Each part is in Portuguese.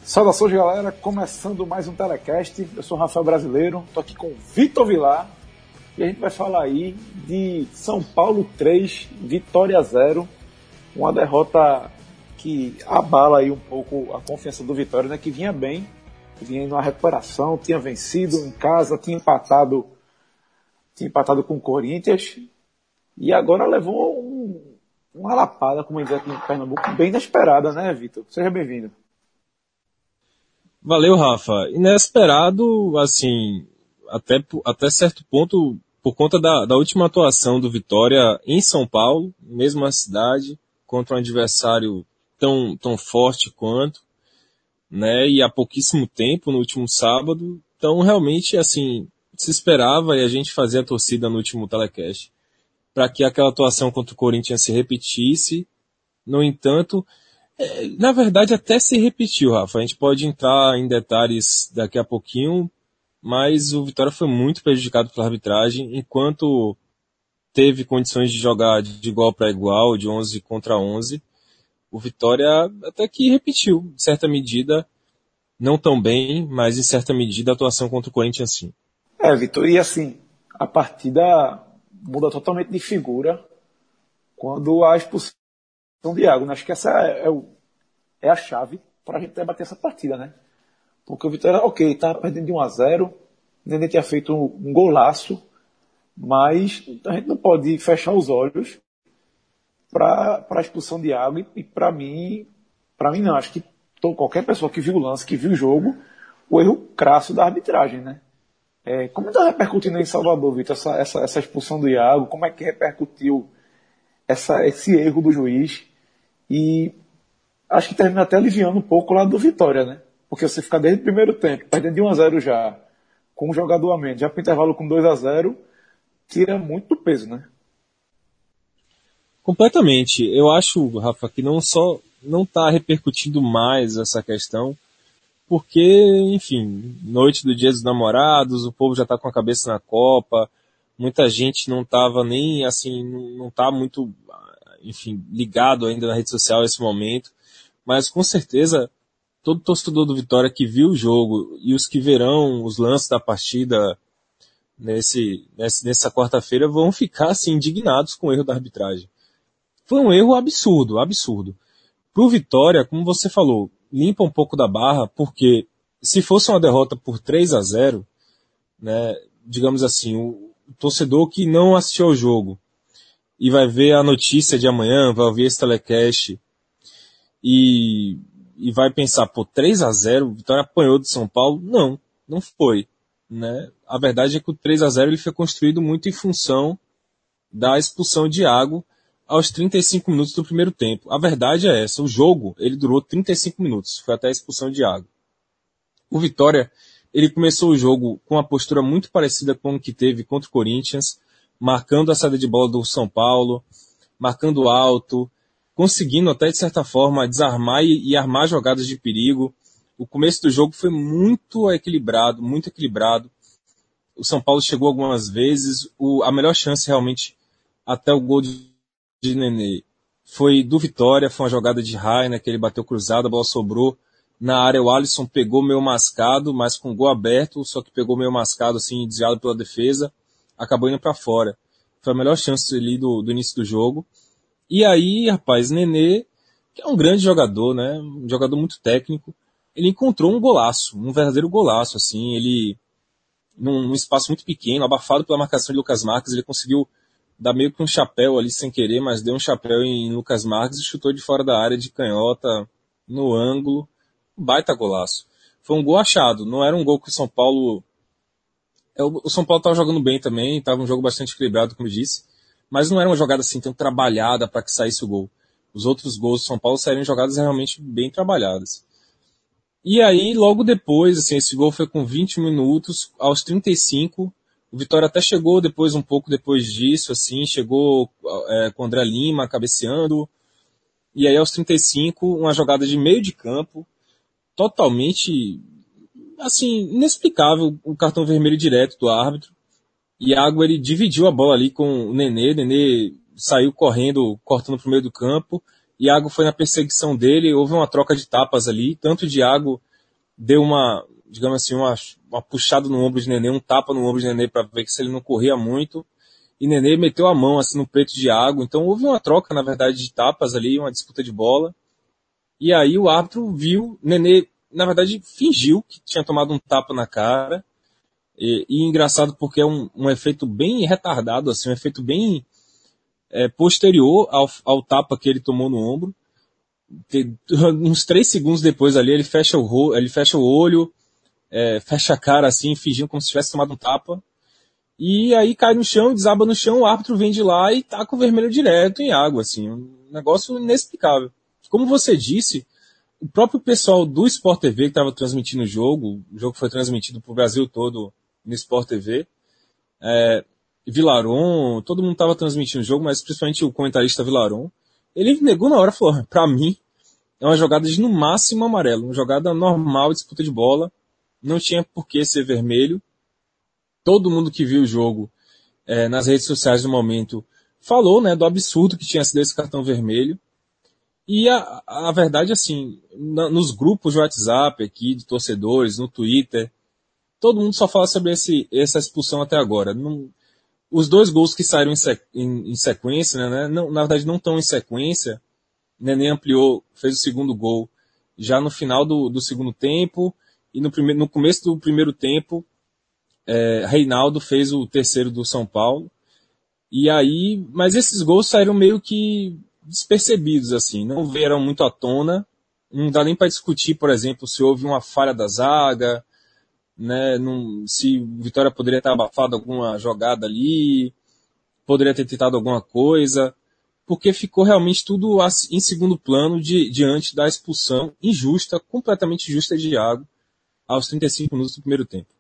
Saudações, galera, começando mais um Telecast. Eu sou o Rafael Brasileiro, estou aqui com o Vitor Vilar e a gente vai falar aí de São Paulo 3, Vitória 0, uma derrota que abala aí um pouco a confiança do Vitória, né, que vinha bem, vinha numa recuperação, tinha vencido em casa, tinha empatado com o Corinthians e agora levou uma lapada, como diz aqui em Pernambuco, bem inesperada, né, Vitor? Seja bem-vindo. Valeu, Rafa. Inesperado, assim, até certo ponto, por conta da última atuação do Vitória em São Paulo, mesma cidade, contra um adversário tão forte quanto, né, e há pouquíssimo tempo, no último sábado. Então, realmente, assim, se esperava e a gente fazia a torcida no último telecast para que aquela atuação contra o Corinthians se repetisse. No entanto, na verdade, até se repetiu, Rafa. A gente pode entrar em detalhes daqui a pouquinho, mas o Vitória foi muito prejudicado pela arbitragem, enquanto teve condições de jogar de igual para igual, de 11 contra 11. O Vitória até que repetiu, em certa medida, não tão bem, mas em certa medida a atuação contra o Corinthians sim. Vitor, e assim, a partida muda totalmente de figura quando a expulsão de Iago, né? Acho que essa é a chave para a gente debater essa partida, né? Porque o Vitória, tá perdendo de 1-0, o Nenê tinha feito um golaço, mas a gente não pode fechar os olhos para a expulsão de Iago e para mim não, acho que qualquer pessoa que viu o lance, que viu o jogo, o erro crasso da arbitragem, né? Como está repercutindo em Salvador, Vitor, essa expulsão do Iago? Como é que repercutiu esse erro do juiz? E acho que termina até aliviando um pouco o lado do Vitória, né? Porque você ficar desde o primeiro tempo, perdendo de 1-0 já, com um jogador a menos, já para o intervalo com 2-0, tira muito do peso, né? Completamente. Eu acho, Rafa, que não está repercutindo mais essa questão, porque, enfim, noite do Dia dos Namorados, o povo já está com a cabeça na Copa, muita gente não estava nem, assim, não está muito, enfim, ligado ainda na rede social nesse momento, mas com certeza todo torcedor do Vitória que viu o jogo e os que verão os lances da partida nessa quarta-feira vão ficar, assim, indignados com o erro da arbitragem. Foi um erro absurdo, absurdo. Pro Vitória, como você falou, limpa um pouco da barra, porque se fosse uma derrota por 3-0, né, digamos assim, o torcedor que não assistiu ao jogo e vai ver a notícia de amanhã, vai ouvir esse telecast e vai pensar, 3-0, o Vitória apanhou de São Paulo? Não foi, né? A verdade é que o 3-0 ele foi construído muito em função da expulsão de Iago aos 35 minutos do primeiro tempo. A verdade é essa, o jogo ele durou 35 minutos, foi até a expulsão de Iago. O Vitória, ele começou o jogo com uma postura muito parecida com o que teve contra o Corinthians, marcando a saída de bola do São Paulo, marcando alto, conseguindo até de certa forma desarmar e armar jogadas de perigo. O começo do jogo foi muito equilibrado, muito equilibrado. O São Paulo chegou algumas vezes, a melhor chance realmente até o gol de Nenê foi do Vitória, foi uma jogada de Rainer, que ele bateu cruzado, a bola sobrou na área, o Alisson pegou meio mascado, mas com o gol aberto, só que pegou meio mascado, assim, desviado pela defesa, acabou indo para fora. Foi a melhor chance ali do início do jogo. E aí, rapaz, Nenê, que é um grande jogador, né, um jogador muito técnico, ele encontrou um golaço, um verdadeiro golaço, assim, ele, num espaço muito pequeno, abafado pela marcação de Lucas Marques, ele conseguiu dar meio que um chapéu ali sem querer, mas deu um chapéu em Lucas Marques e chutou de fora da área de canhota, no ângulo. Um baita golaço. Foi um gol achado, não era um gol que o São Paulo... O São Paulo estava jogando bem também, estava um jogo bastante equilibrado, como eu disse, mas não era uma jogada assim tão trabalhada para que saísse o gol. Os outros gols do São Paulo saíram jogadas realmente bem trabalhadas. E aí, logo depois, assim, esse gol foi com 20 minutos, aos 35, o Vitória até chegou depois, um pouco depois disso, assim, chegou com o André Lima cabeceando, e aí aos 35, uma jogada de meio de campo, totalmente, assim, inexplicável, o cartão vermelho direto do árbitro. Iago, ele dividiu a bola ali com o Nenê saiu correndo, cortando pro meio do campo, Iago foi na perseguição dele, houve uma troca de tapas ali, tanto de Iago deu uma, digamos assim, uma puxada no ombro de Nenê, um tapa no ombro de Nenê para ver se ele não corria muito. E Nenê meteu a mão assim no peito de Iago. Então houve uma troca, na verdade, de tapas ali, uma disputa de bola. E aí o árbitro viu, Nenê, na verdade, fingiu que tinha tomado um tapa na cara. E engraçado porque é um efeito bem retardado, assim, um efeito bem posterior ao tapa que ele tomou no ombro. Uns 3 segundos depois ali, ele fecha o olho, fecha a cara assim, fingindo como se tivesse tomado um tapa. E aí cai no chão, desaba no chão, o árbitro vem de lá e taca o vermelho direto em água, assim. Um negócio inexplicável. Como você disse, o próprio pessoal do Sport TV que estava transmitindo o jogo foi transmitido para o Brasil todo no Sport TV, Vilaron, todo mundo estava transmitindo o jogo, mas principalmente o comentarista Vilaron, ele negou na hora, falou, para mim, é uma jogada de no máximo amarelo, uma jogada normal, disputa de bola, não tinha por que ser vermelho. Todo mundo que viu o jogo nas redes sociais no momento falou, né, do absurdo que tinha sido esse cartão vermelho. E a verdade, assim, nos grupos de WhatsApp aqui, de torcedores, no Twitter, todo mundo só fala sobre essa expulsão até agora. Os 2 gols que saíram em sequência, né, não, na verdade não estão em sequência. Nenê ampliou, fez o segundo gol já no final do segundo tempo, e no começo do primeiro tempo, Reinaldo fez o terceiro do São Paulo. E aí, mas esses gols saíram meio que despercebidos, assim, não vieram muito à tona. Não dá nem para discutir, por exemplo, se houve uma falha da zaga, né, se o Vitória poderia ter abafado alguma jogada ali, poderia ter tentado alguma coisa, porque ficou realmente tudo em segundo plano diante da expulsão injusta, completamente injusta de Iago, aos 35 minutos do primeiro tempo.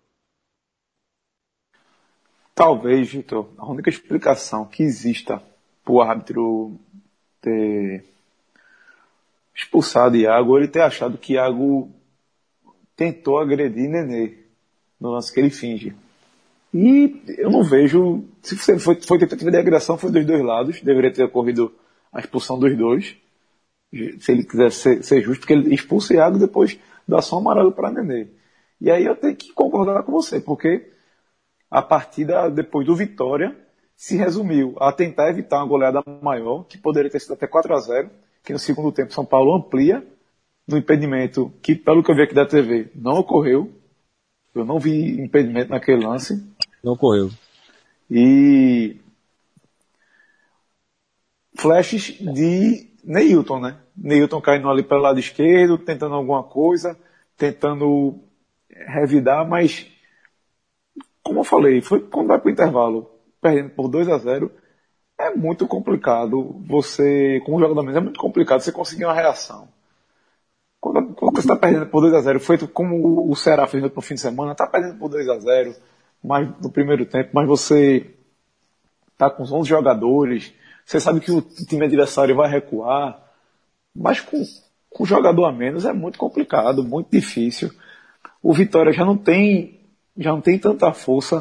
Talvez, Vitor, a única explicação que exista para o árbitro ter expulsado Iago, ele ter achado que Iago tentou agredir Nenê no lance que ele finge. E eu não vejo, se foi tentativa de agressão, foi dos 2 lados, deveria ter ocorrido a expulsão dos 2, se ele quiser ser justo, porque ele expulsa Iago e depois dá só um amarelo para Nenê. E aí eu tenho que concordar com você, porque a partida depois do Vitória se resumiu a tentar evitar uma goleada maior, que poderia ter sido até 4-0, que no segundo tempo São Paulo amplia no impedimento, que pelo que eu vi aqui da TV, não ocorreu. Eu não vi impedimento naquele lance. Não ocorreu. E flashes de Neilton, né? Neilton caindo ali pelo lado esquerdo, tentando alguma coisa, tentando revidar, mas como eu falei, foi quando vai para o intervalo, perdendo por 2-0, é muito complicado você, como jogador mesmo, é muito complicado você conseguir uma reação. Quando você está perdendo por 2-0, feito como o Ceará fez no fim de semana, está perdendo por 2-0, mas no primeiro tempo, mas você está com os 11 jogadores, você sabe que o time adversário vai recuar, mas com jogador a menos é muito complicado, muito difícil. O Vitória já não tem tanta força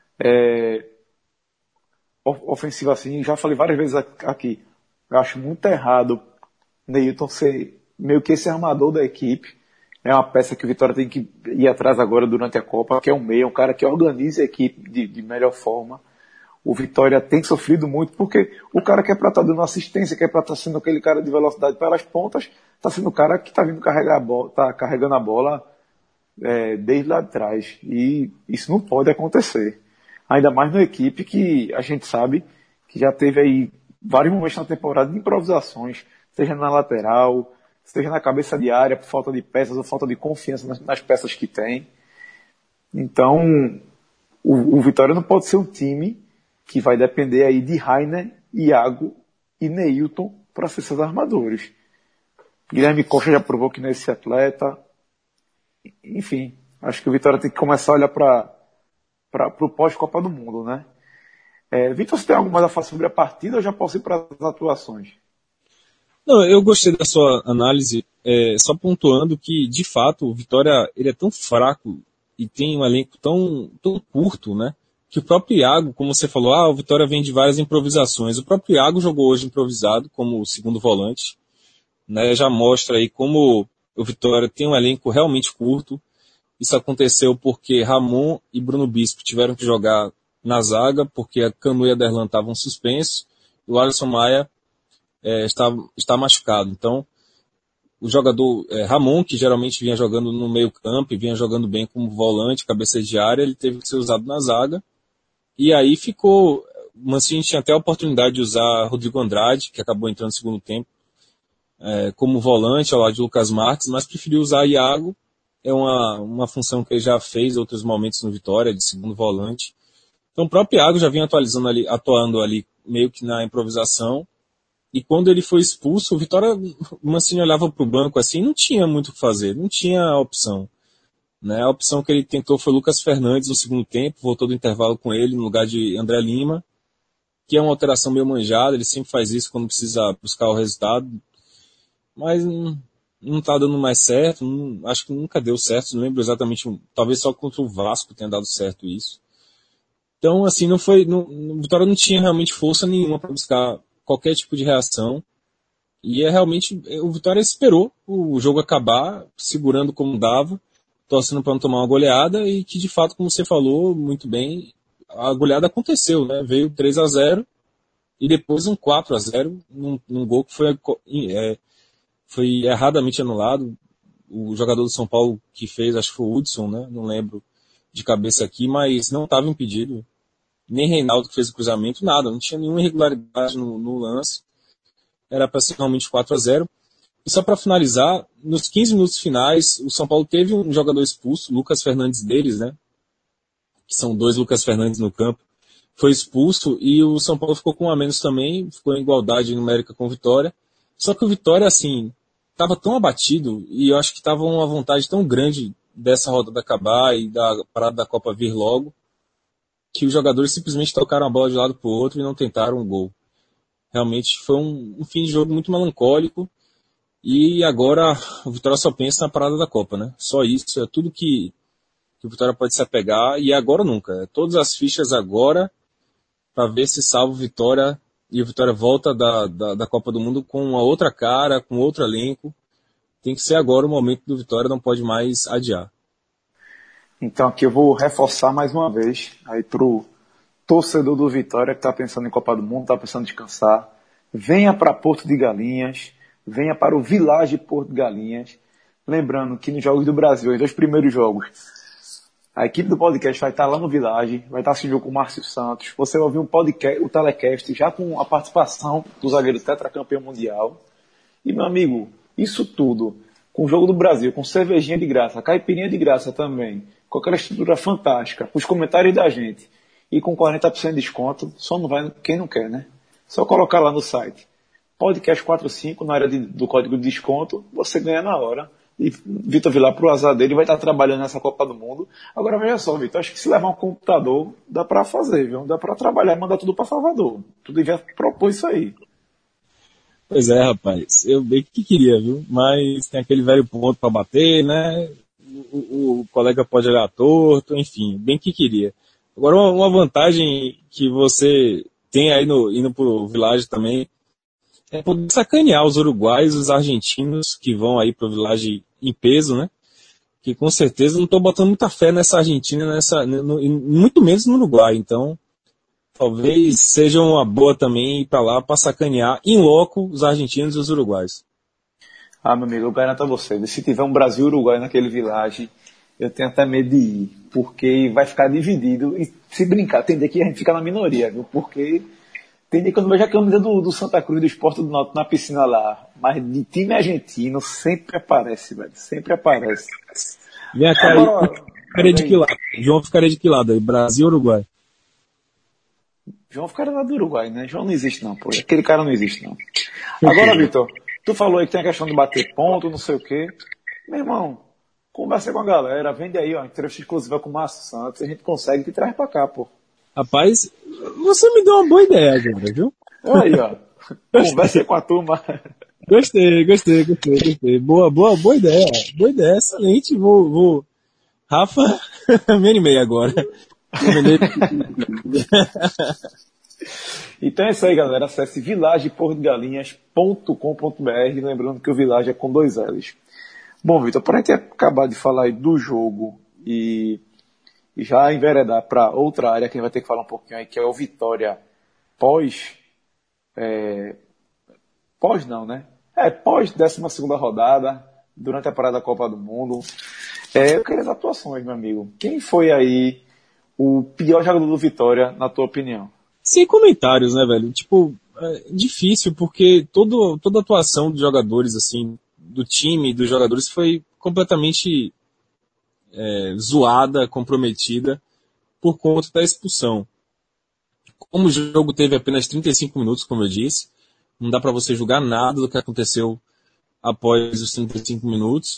ofensiva assim. Já falei várias vezes aqui. Eu acho muito errado Neilton ser meio que esse armador da equipe. É uma peça que o Vitória tem que ir atrás agora durante a Copa, que é um meia, um cara que organiza a equipe de melhor forma. O Vitória tem sofrido muito porque o cara que é para estar dando assistência, que é para estar sendo aquele cara de velocidade pelas pontas, está sendo o cara que está vindo carregar a bola, tá carregando a bola desde lá de trás. E isso não pode acontecer. Ainda mais numa equipe que a gente sabe que já teve aí vários momentos na temporada de improvisações, seja na lateral, seja na cabeça de área, por falta de peças ou falta de confiança nas peças que tem. Então, o Vitória não pode ser um time que vai depender aí de Rainer, Iago e Neilton para ser seus armadores. Guilherme Costa já provou que não é esse atleta. Enfim, acho que o Vitória tem que começar a olhar para o pós-Copa do Mundo, né? Vitor, você tem algo mais a falar sobre a partida ou já posso ir para as atuações? Não, eu gostei da sua análise, só pontuando que, de fato, o Vitória ele é tão fraco e tem um elenco tão curto, né? Que o próprio Iago, como você falou, o Vitória vem de várias improvisações. O próprio Iago jogou hoje improvisado como segundo volante, né? Já mostra aí como o Vitória tem um elenco realmente curto. Isso aconteceu porque Ramon e Bruno Bispo tiveram que jogar na zaga, porque a Canu e a Derlan estavam suspensos, e o Alisson Maia está machucado. Então, o jogador Ramon, que geralmente vinha jogando no meio campo e vinha jogando bem como volante, cabeça de área, ele teve que ser usado na zaga. E aí ficou... O Mancini tinha até a oportunidade de usar Rodrigo Andrade, que acabou entrando no segundo tempo, como volante ao lado de Lucas Marques, mas preferiu usar Iago. É uma função que ele já fez em outros momentos no Vitória, de segundo volante. Então o próprio Iago já vinha atuando ali meio que na improvisação. E quando ele foi expulso, o Vitória, o Mancini olhava para o banco assim, não tinha muito o que fazer, não tinha opção. Né? A opção que ele tentou foi Lucas Fernandes no segundo tempo, voltou do intervalo com ele no lugar de André Lima, que é uma alteração meio manjada, ele sempre faz isso quando precisa buscar o resultado, mas não está dando mais certo, acho que nunca deu certo, não lembro exatamente, talvez só contra o Vasco tenha dado certo isso. Então, assim, o Vitória não tinha realmente força nenhuma para buscar qualquer tipo de reação, e realmente, o Vitória esperou o jogo acabar, segurando como dava, torcendo para não tomar uma goleada, e que de fato, como você falou muito bem, a goleada aconteceu, né? Veio 3-0 e depois um 4-0 num gol que foi erradamente anulado. O jogador do São Paulo que fez, acho que foi o Hudson, né? Não lembro de cabeça aqui, mas não estava impedido. Nem Reinaldo que fez o cruzamento, nada, não tinha nenhuma irregularidade no lance. Era para ser realmente 4-0. E só para finalizar, nos 15 minutos finais, o São Paulo teve um jogador expulso, Lucas Fernandes deles, né? Que são 2 Lucas Fernandes no campo, foi expulso e o São Paulo ficou com um a menos também, ficou em igualdade numérica com o Vitória. Só que o Vitória, assim, estava tão abatido e eu acho que estava uma vontade tão grande dessa rodada acabar e da parada da Copa vir logo, que os jogadores simplesmente tocaram a bola de um lado para o outro e não tentaram um gol. Realmente foi um fim de jogo muito melancólico e agora o Vitória só pensa na parada da Copa, né? Só isso, é tudo que o Vitória pode se apegar, e agora ou nunca. Todas as fichas agora, para ver se salva o Vitória, e o Vitória volta da Copa do Mundo com uma outra cara, com outro elenco. Tem que ser agora o momento do Vitória, não pode mais adiar. Então aqui eu vou reforçar mais uma vez, aí pro torcedor do Vitória que está pensando em Copa do Mundo, está pensando em descansar, venha para Porto de Galinhas, venha para o Village Porto de Galinhas, lembrando que nos Jogos do Brasil, os 2 primeiros jogos, a equipe do podcast vai estar lá no Village, vai estar assistindo com o Márcio Santos. Você vai ouvir um podcast, o telecast, já com a participação do zagueiro tetracampeão mundial. E, meu amigo, isso tudo, com o Jogo do Brasil, com cervejinha de graça, caipirinha de graça também, com aquela estrutura fantástica, com os comentários da gente, e com 40% de desconto, só não vai quem não quer, né? Só colocar lá no site, podcast 45, na área do código de desconto, você ganha na hora. E Vitor Vilar, pro azar dele, vai estar trabalhando nessa Copa do Mundo. Agora veja só, Vitor, acho que se levar um computador, dá para fazer, viu? Dá para trabalhar e mandar tudo para Salvador. Tu devia propor isso aí. Pois é, rapaz, eu bem que queria, viu? Mas tem aquele velho ponto para bater, né? O colega pode olhar torto, enfim, bem que queria. Agora, uma vantagem que você tem aí indo pro Village também, é poder sacanear os uruguaios, os argentinos que vão aí pro Village em peso, né? Que com certeza não estou botando muita fé nessa Argentina, muito menos no Uruguai. Então, talvez seja uma boa também ir para lá para sacanear em loco os argentinos e os uruguaios. Ah, meu amigo, eu garanto a você, se tiver um Brasil e Uruguai naquele Village, eu tenho até medo de ir, porque vai ficar dividido. E se brincar, tem dia que a gente fica na minoria, viu? Porque tem dia que eu não vejo a camisa do Santa Cruz, do Sport do Náutico na piscina lá, mas de time argentino sempre aparece, velho, sempre aparece. Vem cá aí, ficaria de que lado? João ficaria de que lado aí? Brasil ou Uruguai? João ficaria lá do Uruguai, né? João não existe não, pô. Aquele cara não existe não. Agora, Vitor, tu falou aí que tem a questão de bater ponto, não sei o quê. Meu irmão, conversa com a galera, vende aí, ó, entrevista exclusiva com o Márcio Santos, a gente consegue te traz pra cá, pô. Rapaz, você me deu uma boa ideia agora, viu? Aí, ó. Conversa aí com a turma. Gostei. Boa ideia. Boa ideia, excelente. Vou... Rafa, me animei agora. Então é isso aí, galera. Acesse vilageportogalinhas.com.br, lembrando que o Village é com 2 L's. Bom, Vitor, para a gente acabar de falar aí do jogo e já enveredar para outra área que a gente vai ter que falar um pouquinho aí, que é o Vitória pós, pós não, né? Pós 12ª rodada, durante a parada da Copa do Mundo. Eu queria as atuações, meu amigo. Quem foi aí o pior jogador do Vitória, na tua opinião? Sem comentários, né, velho? Tipo, é difícil, porque toda a atuação dos jogadores, assim, do time, dos jogadores, foi completamente zoada, comprometida, por conta da expulsão. Como o jogo teve apenas 35 minutos, como eu disse, não dá pra você julgar nada do que aconteceu após os 35 minutos.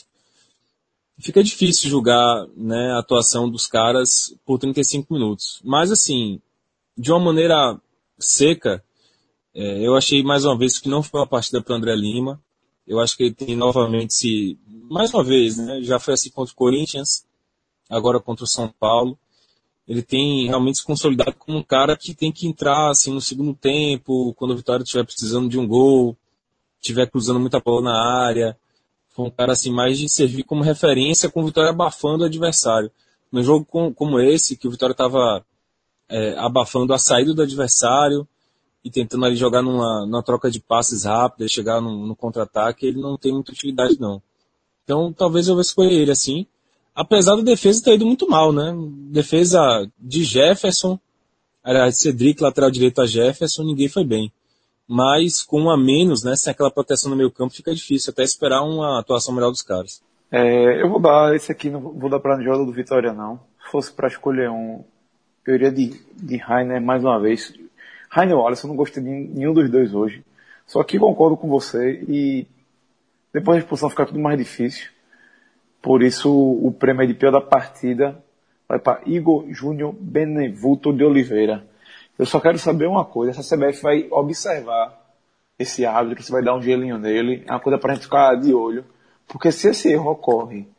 Fica difícil julgar, né, a atuação dos caras por 35 minutos. Mas, assim, de uma maneira seca, eu achei mais uma vez que não foi uma partida para o André Lima. Eu acho que ele tem novamente mais uma vez, né, já foi assim contra o Corinthians, agora contra o São Paulo. Ele tem realmente se consolidado como um cara que tem que entrar assim no segundo tempo, quando o Vitória estiver precisando de um gol, estiver cruzando muita bola na área. Foi um cara assim mais de servir como referência, com o Vitória abafando o adversário. Num jogo como esse, que o Vitória estava abafando a saída do adversário e tentando ali jogar numa troca de passes rápida e chegar no contra-ataque, ele não tem muita utilidade não. Então talvez eu vou escolher ele assim. Apesar da defesa ter ido muito mal, né? Defesa de Jefferson, aliás, Cedric, lateral direito a Jefferson, ninguém foi bem. Mas com um a menos, né? Sem aquela proteção no meio campo, fica difícil até esperar uma atuação melhor dos caras. Eu vou dar esse aqui, não vou dar para jogador do Vitória não. Se fosse para escolher um, eu iria de Rainer mais uma vez. Rainer ou Alisson, eu não gostei de nenhum dos dois hoje. Só que concordo com você e depois da expulsão fica tudo mais difícil. Por isso o prêmio de pior da partida vai para Igor Júnior Benevuto de Oliveira. Eu só quero saber uma coisa, essa CBF vai observar esse árbitro, se vai dar um gelinho nele, é uma coisa para a gente ficar de olho. Porque se esse erro ocorre,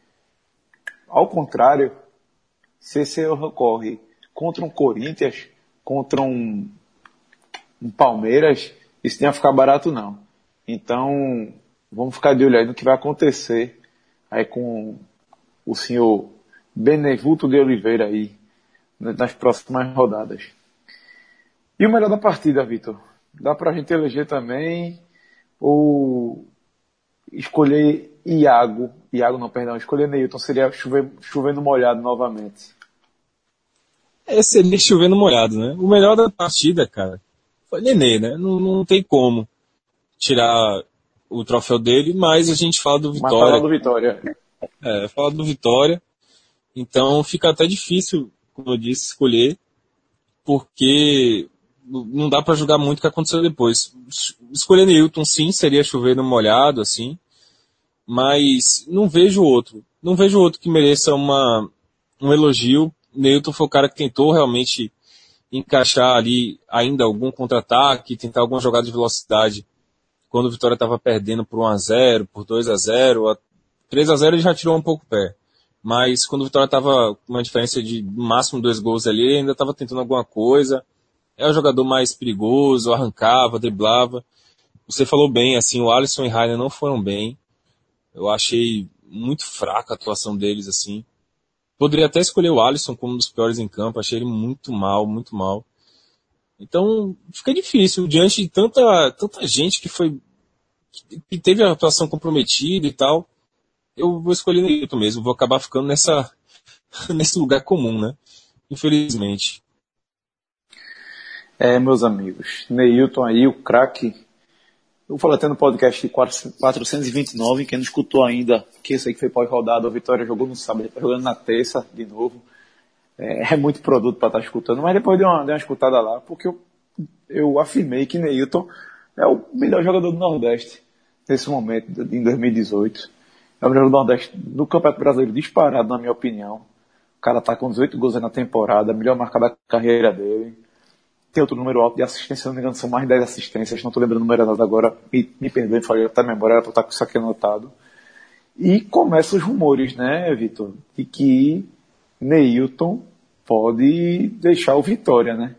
ao contrário, se esse erro ocorre contra um Corinthians, contra um Palmeiras, isso não ia ficar barato não. Então, vamos ficar de olho aí no que vai acontecer aí com o senhor Benevuto de Oliveira aí, nas próximas rodadas. E o melhor da partida, Vitor? Dá pra gente eleger também, ou escolher escolher Neilton, seria chovendo molhado novamente. Seria chovendo molhado, né? O melhor da partida, cara, foi Nenê, né? Não tem como tirar o troféu dele, mas a gente fala do Vitória. Mas fala do Vitória. Fala do Vitória. Então fica até difícil, como eu disse, escolher, porque não dá pra julgar muito o que aconteceu depois. Escolher Neilton, sim, seria chovendo molhado, assim, mas não vejo outro. Não vejo outro que mereça um elogio. Neilton foi o cara que tentou realmente encaixar ali ainda algum contra-ataque, tentar alguma jogada de velocidade quando o Vitória estava perdendo por 1-0, por 2-0, 3-0 ele já tirou um pouco o pé. Mas quando o Vitória estava com uma diferença de no máximo 2 gols ali, ele ainda estava tentando alguma coisa. É o jogador mais perigoso, arrancava, driblava. Você falou bem, assim, o Alisson e Rainer não foram bem. Eu achei muito fraca a atuação deles, assim. Poderia até escolher o Alisson como um dos piores em campo, achei ele muito mal, muito mal. Então, fica difícil, diante de tanta gente que teve a atuação comprometida e tal, eu vou escolher Neilton mesmo, vou acabar ficando nesse lugar comum, né? Infelizmente. Meus amigos, Neilton aí, o craque. Eu falei até no podcast 429, quem não escutou ainda, que esse aí que foi pós-rodada, a Vitória jogou no sábado, tá jogando na terça de novo. É muito produto para estar escutando, mas depois dei uma escutada lá, porque eu afirmei que Neilton é o melhor jogador do Nordeste nesse momento, em 2018. É o melhor do Nordeste do Campeonato Brasileiro disparado, na minha opinião. O cara tá com 18 gols aí na temporada, melhor marca da carreira dele. Tem outro número alto de assistência, se não me engano, são mais de 10 assistências, não estou lembrando o número exato agora, me perdoe, falei até a memória, era para estar com isso aqui anotado. E começam os rumores, né, Vitor, de que Neilton pode deixar o Vitória, né?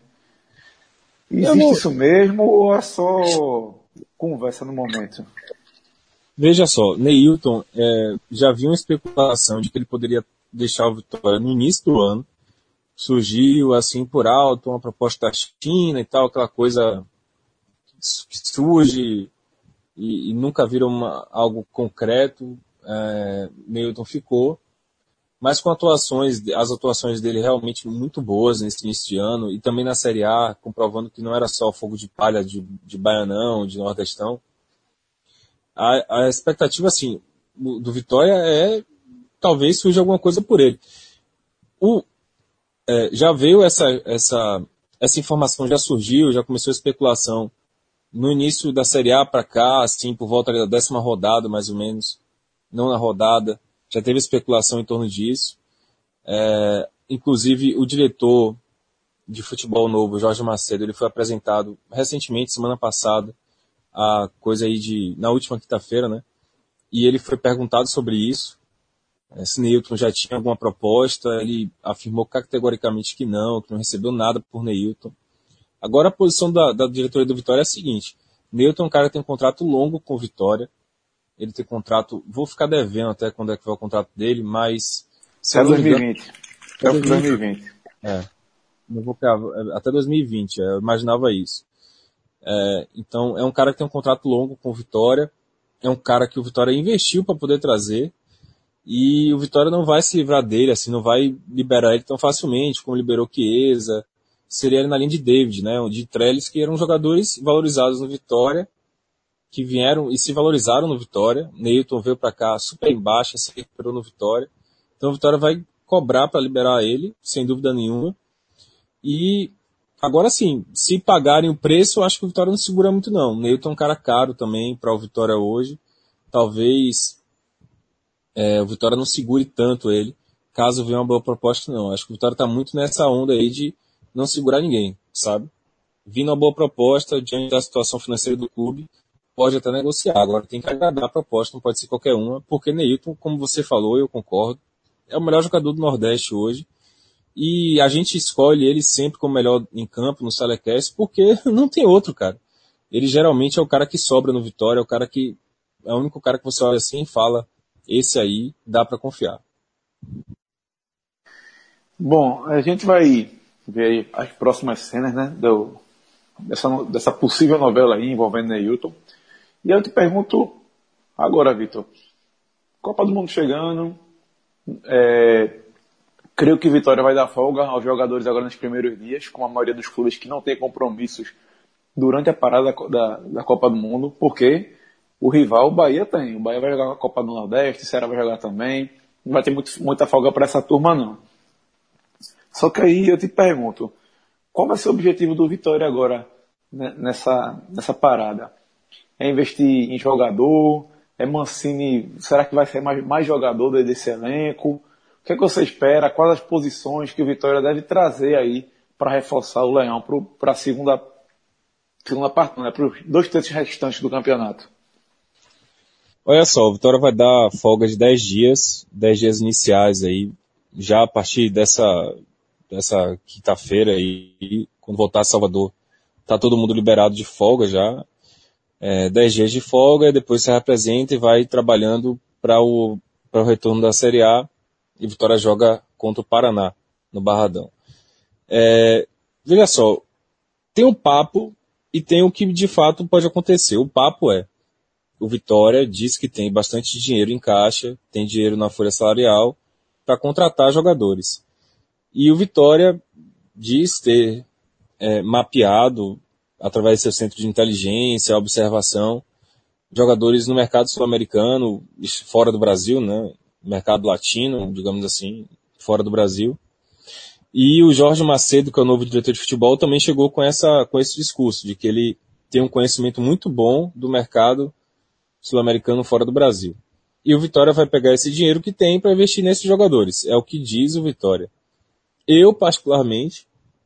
Existe isso mesmo ou é só conversa no momento? Veja só, Neilton, já havia uma especulação de que ele poderia deixar o Vitória no início do ano. Surgiu, assim, por alto, uma proposta da China e tal, aquela coisa que surge e nunca vira algo concreto. Neilton ficou, mas com as atuações dele realmente muito boas nesse início de ano, e também na Série A, comprovando que não era só fogo de palha de Baianão, de Nordestão. A expectativa, assim, do Vitória talvez surja alguma coisa por ele. Já veio essa informação, já surgiu, já começou a especulação no início da Série A para cá, assim, por volta da 10ª rodada, mais ou menos, não na rodada, já teve especulação em torno disso. Inclusive, o diretor de futebol novo, Jorge Macedo, ele foi apresentado recentemente, semana passada, na última quinta-feira, né? E ele foi perguntado sobre isso, se Neilton já tinha alguma proposta. Ele afirmou categoricamente que não recebeu nada por Neilton. Agora a posição da diretoria do Vitória é a seguinte: Neilton é um cara que tem um contrato longo com o Vitória, ele tem contrato, vou ficar devendo até quando é que vai o contrato dele, mas... Até 2020. Até 2020. Não vou até 2020, eu imaginava isso. Então, é um cara que tem um contrato longo com o Vitória, é um cara que o Vitória investiu para poder trazer, e o Vitória não vai se livrar dele, assim, não vai liberar ele tão facilmente, como liberou Chiesa, seria ele na linha de David, né, de Trellis, que eram jogadores valorizados no Vitória, que vieram e se valorizaram no Vitória. Neilton veio para cá super em baixa, se recuperou no Vitória, então o Vitória vai cobrar para liberar ele, sem dúvida nenhuma. E agora sim, se pagarem o preço, eu acho que o Vitória não segura muito não. O Neilton é um cara caro também para o Vitória hoje. Talvez o Vitória não segure tanto ele, caso venha uma boa proposta, não. Acho que o Vitória está muito nessa onda aí de não segurar ninguém, sabe? Vindo uma boa proposta, diante da situação financeira do clube, pode até negociar. Agora tem que agradar a proposta, não pode ser qualquer uma, porque Neilton, como você falou, eu concordo, é o melhor jogador do Nordeste hoje. E a gente escolhe ele sempre como melhor em campo, no Salecast, porque não tem outro, cara. Ele geralmente é o cara que sobra no Vitória, é o único cara que você olha assim e fala, esse aí dá pra confiar. Bom, a gente vai ver aí as próximas cenas, né, dessa possível novela aí envolvendo Neilton. E eu te pergunto agora, Vitor, Copa do Mundo chegando, creio que Vitória vai dar folga aos jogadores agora nos primeiros dias, como a maioria dos clubes que não tem compromissos durante a parada da Copa do Mundo, porque o rival, o Bahia, tem. O Bahia vai jogar a Copa do Nordeste, o Ceará vai jogar também. Não vai ter muita folga para essa turma, não. Só que aí eu te pergunto, qual vai ser o objetivo do Vitória agora, né, nessa parada? É investir em jogador? É Mancini, será que vai ser mais jogador desse elenco? O que é que você espera? Quais as posições que o Vitória deve trazer aí para reforçar o Leão para a segunda parte, né, para os 2/3 restantes do campeonato? Olha só, o Vitória vai dar folga de 10 dias iniciais aí, já a partir dessa quinta-feira aí, quando voltar a Salvador, tá todo mundo liberado de folga já. 10 dias de folga, depois se representa e vai trabalhando para o retorno da Série A, e Vitória joga contra o Paraná, no Barradão. Veja só, tem um papo e tem o que de fato pode acontecer. O papo o Vitória diz que tem bastante dinheiro em caixa, tem dinheiro na folha salarial para contratar jogadores. E o Vitória diz ter mapeado, através do seu centro de inteligência, observação, jogadores no mercado sul-americano, fora do Brasil, né? Mercado latino, digamos assim, fora do Brasil. E o Jorge Macedo, que é o novo diretor de futebol, também chegou com esse discurso, de que ele tem um conhecimento muito bom do mercado sul-americano fora do Brasil. E o Vitória vai pegar esse dinheiro que tem para investir nesses jogadores. É o que diz o Vitória. Eu, particularmente,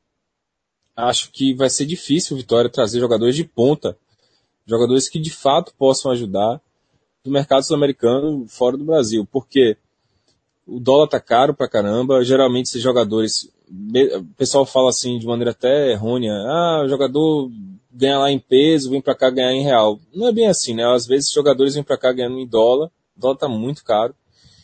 acho que vai ser difícil o Vitória trazer jogadores de ponta, jogadores que de fato possam ajudar do mercado sul-americano fora do Brasil, porque o dólar tá caro pra caramba, geralmente esses jogadores, o pessoal fala assim de maneira até errônea, o jogador ganha lá em peso, vem para cá ganhar em real. Não é bem assim, né? Às vezes os jogadores vêm para cá ganhando em dólar, o dólar tá muito caro.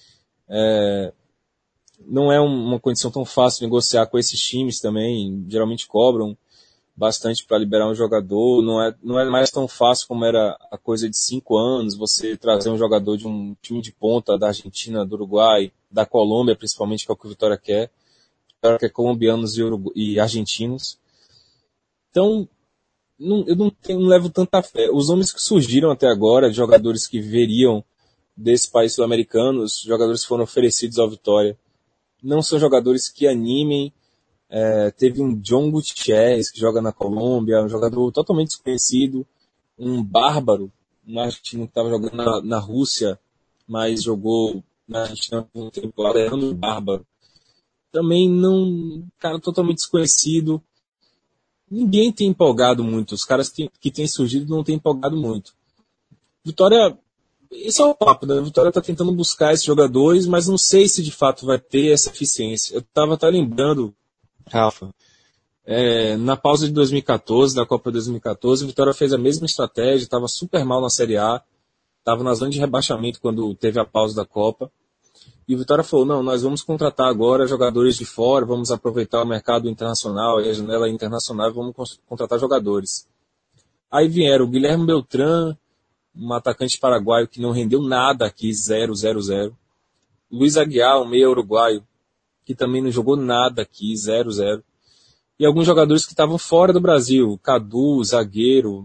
Não é uma condição tão fácil de negociar com esses times também, geralmente cobram bastante para liberar um jogador, não é mais tão fácil como era a coisa de 5 anos, você trazer um jogador de um time de ponta da Argentina, do Uruguai, da Colômbia principalmente, que é o que o Vitória quer. O Vitória quer colombianos e argentinos. Então, eu não levo tanta fé. Os nomes que surgiram até agora, jogadores que veriam desse país sul-americanos, jogadores que foram oferecidos ao Vitória, não são jogadores que animem. Teve um John Gutierrez, que joga na Colômbia, um jogador totalmente desconhecido, um bárbaro, um argentino que estava jogando na Rússia, mas jogou na Argentina por um tempo, Alejandro Bárbaro. Também não, cara totalmente desconhecido. Ninguém tem empolgado muito, os caras que têm surgido não têm empolgado muito. Vitória, esse é o papo, né? A Vitória está tentando buscar esses jogadores, mas não sei se de fato vai ter essa eficiência. Eu estava até lembrando, Rafa, na pausa de 2014, da Copa 2014, a Vitória fez a mesma estratégia, estava super mal na Série A, estava na zona de rebaixamento quando teve a pausa da Copa, e o Vitória falou, não, nós vamos contratar agora jogadores de fora, vamos aproveitar o mercado internacional e a janela internacional e vamos contratar jogadores. Aí vieram o Guilherme Beltrán, um atacante paraguaio que não rendeu nada aqui, 0-0-0. Luiz Aguiar, um meia uruguaio, que também não jogou nada aqui, 0-0. E alguns jogadores que estavam fora do Brasil. Cadu, zagueiro,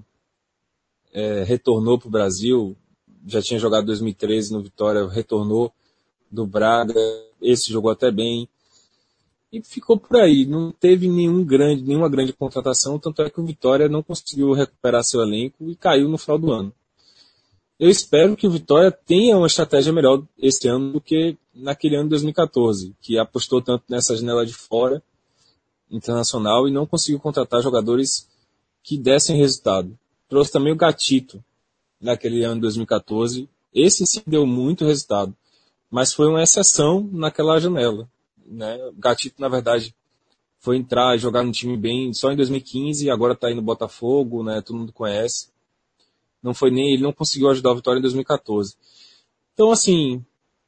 retornou para o Brasil, já tinha jogado em 2013 no Vitória, retornou do Braga, esse jogou até bem. E ficou por aí, não teve nenhuma grande contratação, tanto é que o Vitória não conseguiu recuperar seu elenco e caiu no final do ano. Eu espero que o Vitória tenha uma estratégia melhor esse ano do que naquele ano de 2014, que apostou tanto nessa janela de fora, internacional, e não conseguiu contratar jogadores que dessem resultado. Trouxe também o Gatito, naquele ano de 2014. Esse sim deu muito resultado, mas foi uma exceção naquela janela. Né? O Gatito, na verdade, foi entrar e jogar no time bem só em 2015, e agora está aí no Botafogo, né? Todo mundo conhece. Ele não conseguiu ajudar o Vitória em 2014. Então, assim,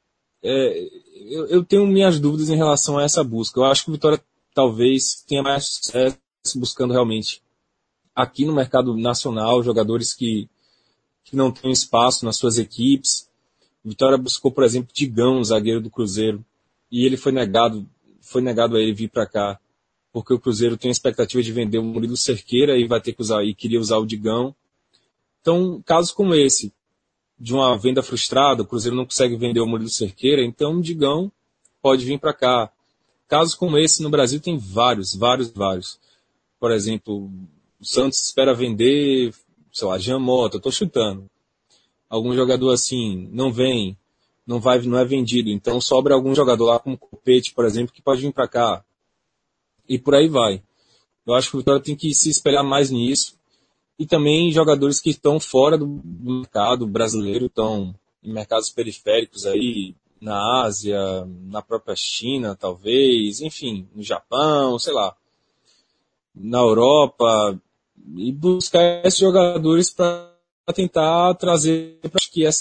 eu tenho minhas dúvidas em relação a essa busca. Eu acho que o Vitória talvez tenha mais sucesso buscando realmente aqui no mercado nacional jogadores que não têm espaço nas suas equipes. O Vitória buscou, por exemplo, Digão, zagueiro do Cruzeiro, e ele foi negado a ele vir para cá, porque o Cruzeiro tem a expectativa de vender o Murilo Cerqueira e vai ter que usar, e queria usar o Digão. Então, casos como esse, de uma venda frustrada, o Cruzeiro não consegue vender o Murilo Cerqueira, então o Digão pode vir para cá. Casos como esse no Brasil tem vários. Por exemplo, o Santos espera vender, sei lá, Jean Mota, eu tô chutando. Algum jogador assim não é vendido, então sobra algum jogador lá como o Copete, por exemplo, que pode vir para cá. E por aí vai. Eu acho que o Vitória tem que se espelhar mais nisso. E também jogadores que estão fora do mercado brasileiro, estão em mercados periféricos aí, na Ásia, na própria China, talvez, enfim, no Japão, sei lá, na Europa, e buscar esses jogadores para tentar trazer para que essa,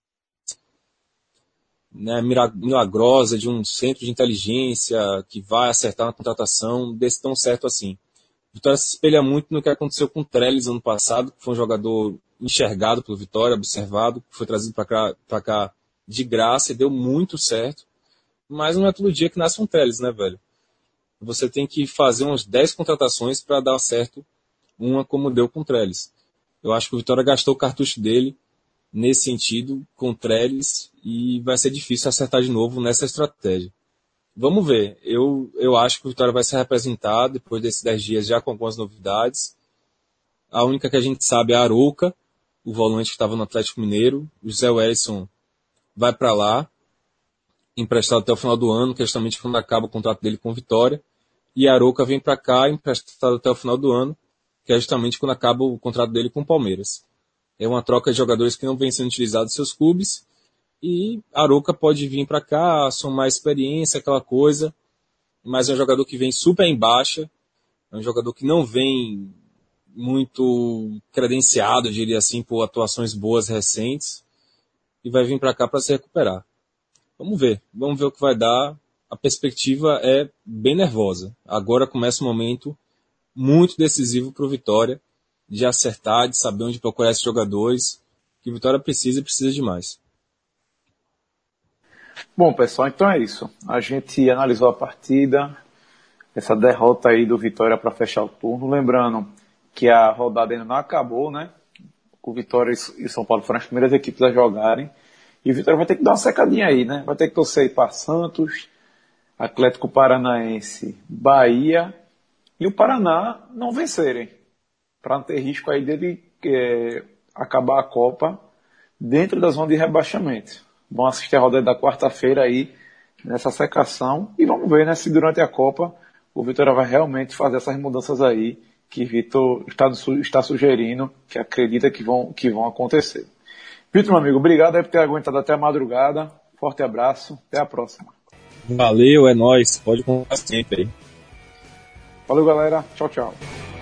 né, milagrosa de um centro de inteligência que vai acertar na contratação desse tão certo assim. Vitória se espelha muito no que aconteceu com o Trellis ano passado, que foi um jogador enxergado pelo Vitória, observado, que foi trazido para cá de graça e deu muito certo. Mas não é todo dia que nasce um Trellis, né, velho? Você tem que fazer umas 10 contratações para dar certo uma como deu com o Trellis. Eu acho que o Vitória gastou o cartucho dele nesse sentido com o Trellis e vai ser difícil acertar de novo nessa estratégia. Vamos ver. Eu acho que o Vitória vai se representar depois desses 10 dias já com algumas novidades. A única que a gente sabe é a Arouca, o volante que estava no Atlético Mineiro. O José Wellison vai para lá, emprestado até o final do ano, que é justamente quando acaba o contrato dele com o Vitória. E a Arouca vem para cá, emprestado até o final do ano, que é justamente quando acaba o contrato dele com o Palmeiras. É uma troca de jogadores que não vem sendo utilizados em seus clubes. E Arouca pode vir para cá, somar experiência, aquela coisa, mas é um jogador que vem super em baixa, é um jogador que não vem muito credenciado, eu diria assim, por atuações boas recentes, e vai vir para cá para se recuperar. Vamos ver o que vai dar. A perspectiva é bem nervosa. Agora começa um momento muito decisivo para o Vitória, de acertar, de saber onde procurar esses jogadores, que o Vitória precisa e precisa demais. Bom, pessoal, então é isso. A gente analisou a partida, essa derrota aí do Vitória para fechar o turno. Lembrando que a rodada ainda não acabou, né? O Vitória e São Paulo foram as primeiras equipes a jogarem. E o Vitória vai ter que dar uma secadinha aí, né? Vai ter que torcer aí para Santos, Atlético Paranaense, Bahia e o Paraná não vencerem. Para não ter risco aí dele acabar a Copa dentro da zona de rebaixamento. Vão assistir a rodada da quarta-feira aí nessa secação e vamos ver, né, se durante a Copa o Vitória vai realmente fazer essas mudanças aí que Vitor está sugerindo, que acredita que vão acontecer. Vitor, meu amigo, obrigado aí por ter aguentado até a madrugada. Forte abraço, até a próxima. Valeu, é nóis. Pode contar sempre aí. Valeu, galera. Tchau, tchau.